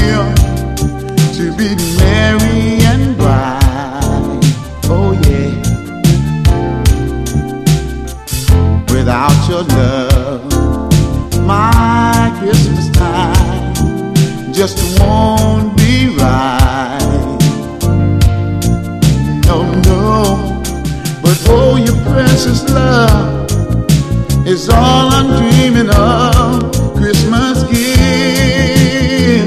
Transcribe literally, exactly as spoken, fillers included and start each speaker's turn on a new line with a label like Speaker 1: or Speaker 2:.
Speaker 1: feel to be merry and bright. Oh yeah. Without your love, my Christmas time just won't be right. No, no. But oh, your precious love is all I'm dreaming of.